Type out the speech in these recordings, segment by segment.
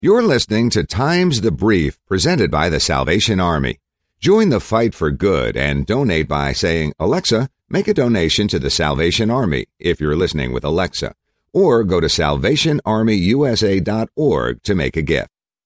You're listening to Times the Brief, presented by the Salvation Army. Join the fight for good and donate by saying, "Alexa, make a donation to the Salvation Army," if you're listening with Alexa, or go to salvationarmyusa.org to make a gift.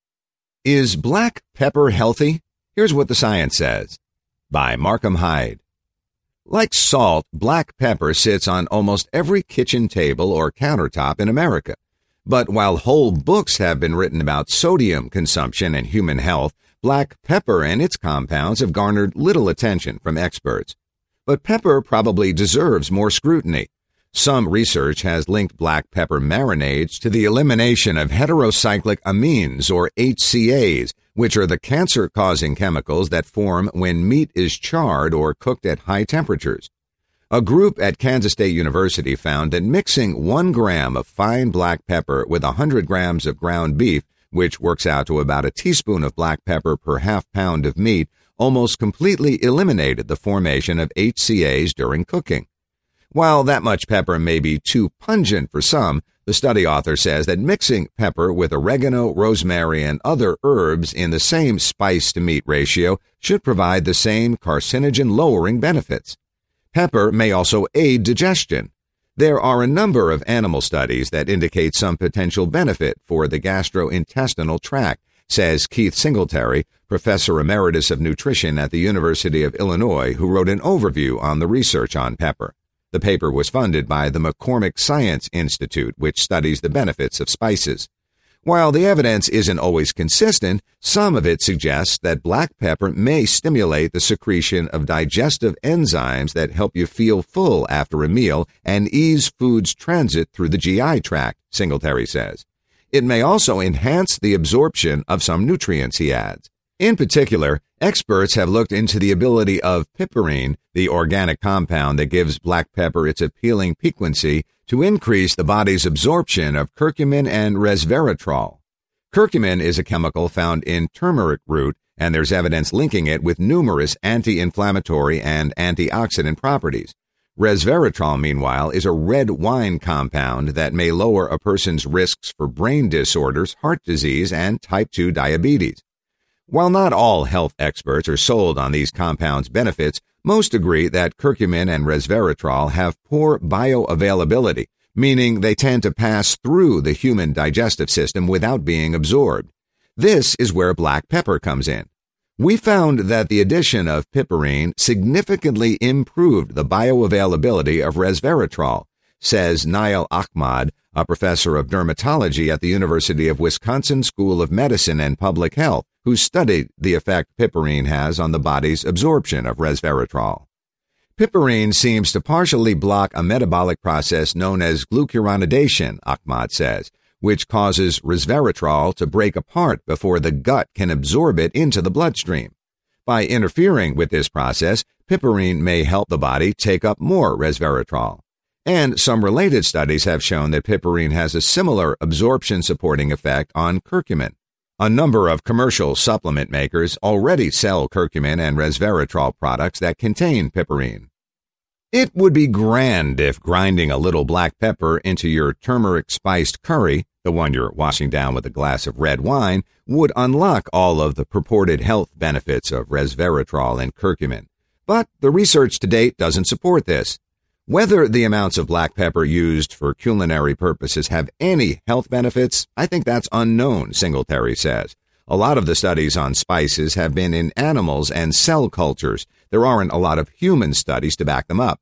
Is black pepper healthy? Here's what the science says. By Markham Hyde. Like salt, black pepper sits on almost every kitchen table or countertop in America. But while whole books have been written about sodium consumption and human health, black pepper and its compounds have garnered little attention from experts. But pepper probably deserves more scrutiny. Some research has linked black pepper marinades to the elimination of heterocyclic amines, or HCAs, which are the cancer-causing chemicals that form when meat is charred or cooked at high temperatures. A group at Kansas State University found that mixing 1 gram of fine black pepper with 100 grams of ground beef, which works out to about a teaspoon of black pepper per half pound of meat, almost completely eliminated the formation of HCAs during cooking. While that much pepper may be too pungent for some, the study author says that mixing pepper with oregano, rosemary, and other herbs in the same spice-to-meat ratio should provide the same carcinogen-lowering benefits. Pepper may also aid digestion. There are a number of animal studies that indicate some potential benefit for the gastrointestinal tract, says Keith Singletary, professor emeritus of nutrition at the University of Illinois, who wrote an overview on the research on pepper. The paper was funded by the McCormick Science Institute, which studies the benefits of spices. While the evidence isn't always consistent, some of it suggests that black pepper may stimulate the secretion of digestive enzymes that help you feel full after a meal and ease food's transit through the GI tract, Singletary says. It may also enhance the absorption of some nutrients, he adds. In particular, experts have looked into the ability of piperine, the organic compound that gives black pepper its appealing piquancy, to increase the body's absorption of curcumin and resveratrol. Curcumin is a chemical found in turmeric root, and there's evidence linking it with numerous anti-inflammatory and antioxidant properties. Resveratrol, meanwhile, is a red wine compound that may lower a person's risks for brain disorders, heart disease, and type 2 diabetes. While not all health experts are sold on these compounds' benefits, most agree that curcumin and resveratrol have poor bioavailability, meaning they tend to pass through the human digestive system without being absorbed. This is where black pepper comes in. We found that the addition of piperine significantly improved the bioavailability of resveratrol, says Nail Ahmad, a professor of dermatology at the University of Wisconsin School of Medicine and Public Health, who studied the effect piperine has on the body's absorption of resveratrol. Piperine seems to partially block a metabolic process known as glucuronidation, Ahmad says, which causes resveratrol to break apart before the gut can absorb it into the bloodstream. By interfering with this process, piperine may help the body take up more resveratrol. And some related studies have shown that piperine has a similar absorption-supporting effect on curcumin. A number of commercial supplement makers already sell curcumin and resveratrol products that contain piperine. It would be grand if grinding a little black pepper into your turmeric-spiced curry, the one you're washing down with a glass of red wine, would unlock all of the purported health benefits of resveratrol and curcumin. But the research to date doesn't support this. Whether the amounts of black pepper used for culinary purposes have any health benefits, I think that's unknown, Singletary says. A lot of the studies on spices have been in animals and cell cultures. There aren't a lot of human studies to back them up.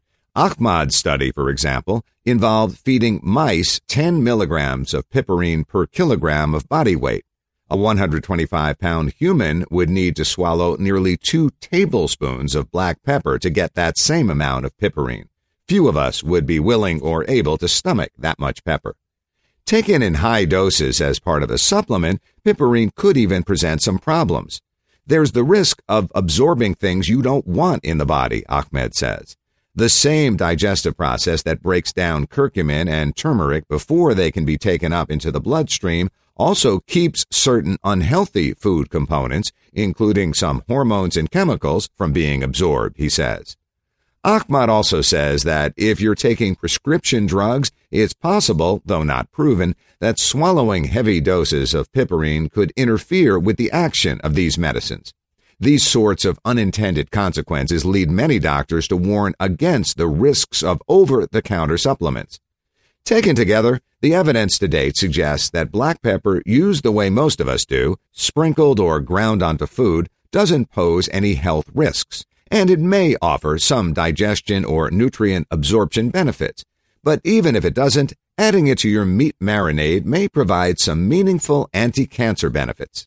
Ahmad's study, for example, involved feeding mice 10 milligrams of piperine per kilogram of body weight. A 125-pound human would need to swallow nearly 2 tablespoons of black pepper to get that same amount of piperine. Few of us would be willing or able to stomach that much pepper. Taken in high doses as part of a supplement, piperine could even present some problems. There's the risk of absorbing things you don't want in the body, Ahmed says. The same digestive process that breaks down curcumin and turmeric before they can be taken up into the bloodstream also keeps certain unhealthy food components, including some hormones and chemicals, from being absorbed, he says. Ahmad also says that if you're taking prescription drugs, it's possible, though not proven, that swallowing heavy doses of piperine could interfere with the action of these medicines. These sorts of unintended consequences lead many doctors to warn against the risks of over-the-counter supplements. Taken together, the evidence to date suggests that black pepper, used the way most of us do, sprinkled or ground onto food, doesn't pose any health risks, and it may offer some digestion or nutrient absorption benefits. But even if it doesn't, adding it to your meat marinade may provide some meaningful anti-cancer benefits.